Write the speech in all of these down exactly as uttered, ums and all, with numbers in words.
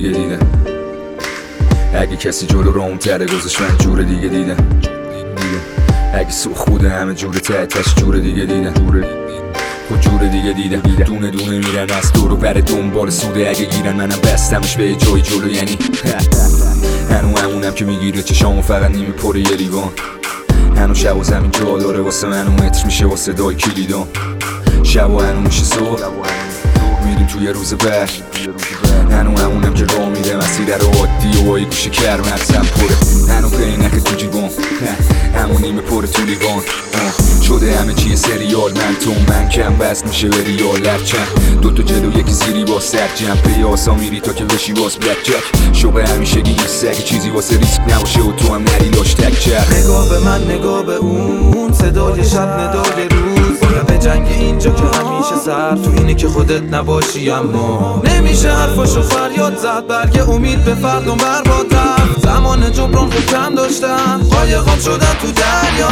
دیگه دیدم. اگه کسی جلو رام تره گذاشت من جور دیگه دیدم. اگه سوخ بوده همه جور ته تش جور دیگه دیدم. خود جور دیگه دیدم. دونه دونه میرن از دور و بر دنبال سوده. اگه گیرن منم بستمش به جای جلو. یعنی هنو همونم که میگیره چشامو فقط نیمه پر یه لیوان. هنو شب و زمین جا داره واسه منو متر میشه واسه دای کلیدان. شب و هنو میشه صبح میریم توی روز بعد. هنو همونم که راه میره مسیر رو عادی و بایی گوشه کرم مغزم پره. هنو پینک تو جیبان همون نیمه پر تو لیوان. شده همه چیه سریال من تو من کم بست میشه به ریال لرچن. دوتا جلو یکی زیری با سر جمع پیاسا میری تا که بشی باز بلک جک. شوق همیشگی نیست اگه چیزی واسه ریسک نباشه و تو هم نری لاش تک چرخ. نگاه به من نگاه به اون صدای شب ندای روز. باید به جنگ اینجا که همیشه سر تو اینه که خودت نباشی. اما نمیشه حرفاشو فریاد زد برگ امید به فردم برباد رفت. زمان جبران خود کم داشتن قایقام شدن تو دریا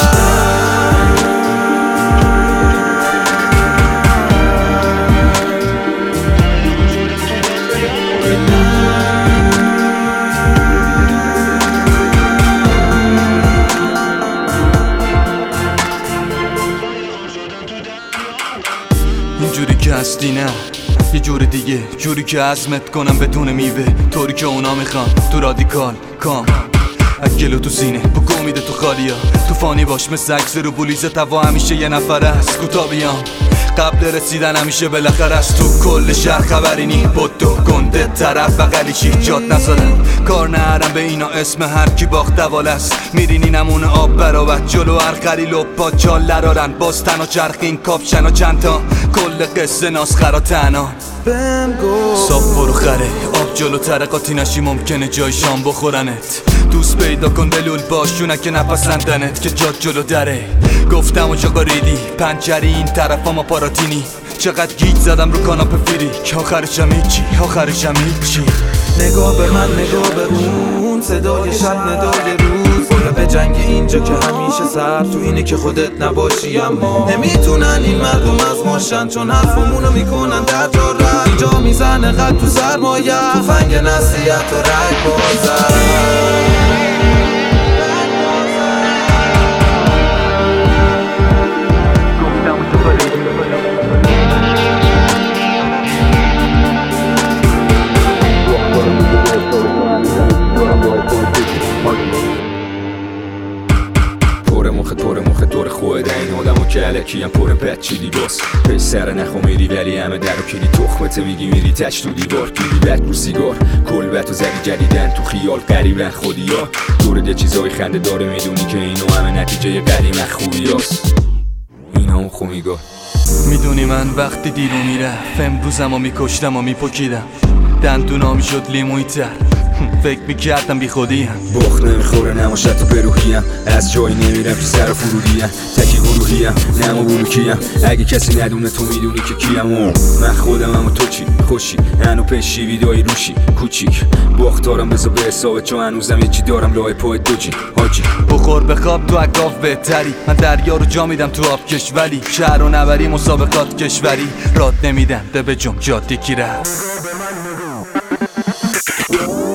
اینجوری که هستی نه یه جور دیگه، جوری که عزمت کنم بدون میوه، طوری که اونا میخوان تو رادیکال کام اگلو تو سینه بگو میده تو خالیا. تو فانی باش مثل عکس رو بولیزه توا همیشه یه نفر است کوتا بیام قبل رسیدن همیشه بالاخره است. تو کل شهر خبری نی بدو گنده طرف بغلی چی جات نزدن کار نهرم به اینا اسم هر کی باخت دوال است. میرینی نمونه آب براوت جلو هر خریل و پا چال لرارن باز تنها چرخین کاپشن و چند تا کل قصه ناسخرا تنها بهم گفت صاف برو خره آب جلو ترقاتی نشی ممکنه جای شام بخورنت. دوست پیدا کن دلول باشونه که نپسندنت که جات جلو دره. گفتم و چاقا ریدی پنچری این طرف ما پاراتینی. چقدر گیج زدم رو کاناپه فیری که آخرشم هیچی آخرشم هیچی. نگاه به من نگاه به اون صدای شب ندای روز. باید به جنگ اینجا که همیشه سر تو اینه که خودت نباشی. اما نمیتونن این مردم از ماشن چون حرفمونو میکنن در جا رد. اینجا میزنه قد تو سرمایه توفنگ نصیحت و رگ بازد. پر مخت پر مخت دور خود این آدمو که علکی هم پر پت چی لیباس. پیش سر نخو میری ولی همه در و کلی تخمت میگی میری تش تو دیوار. کلی بد رو سیگار کلبت و زدی جدیدن تو خیال قریبن خودی ها. دورت یه چیزای خنده داره میدونی که اینو همه نتیجه قدیم خوبی هست. اینا اون خومیگاه میدونی من وقتی دیرو میرفت امروزم و میکشتم و میپکیدم دندونا میشد لیموی تر فکر میکردم بی خودیم. بخت نمیخوره نماشت تو بروحیم از جایی نمیرم که سر فرودیم. تکی گروهیم نمو بلوکیم اگه کسی ندونه تو میدونی که کیم. من خودم هم و تو چی خوشی هنو پیشی ویدایی روشی کوچیک بخت دارم بذار به حسابت چون هنوزم یه چی دارم لای پای دوجی حاجی. بخور بخواب تو اگاف بهتری من دریا رو جا میدم تو آب کشوری. شهر و نبری مسابقات کشوری راد نمیدم ده به جم جاده کی رفت.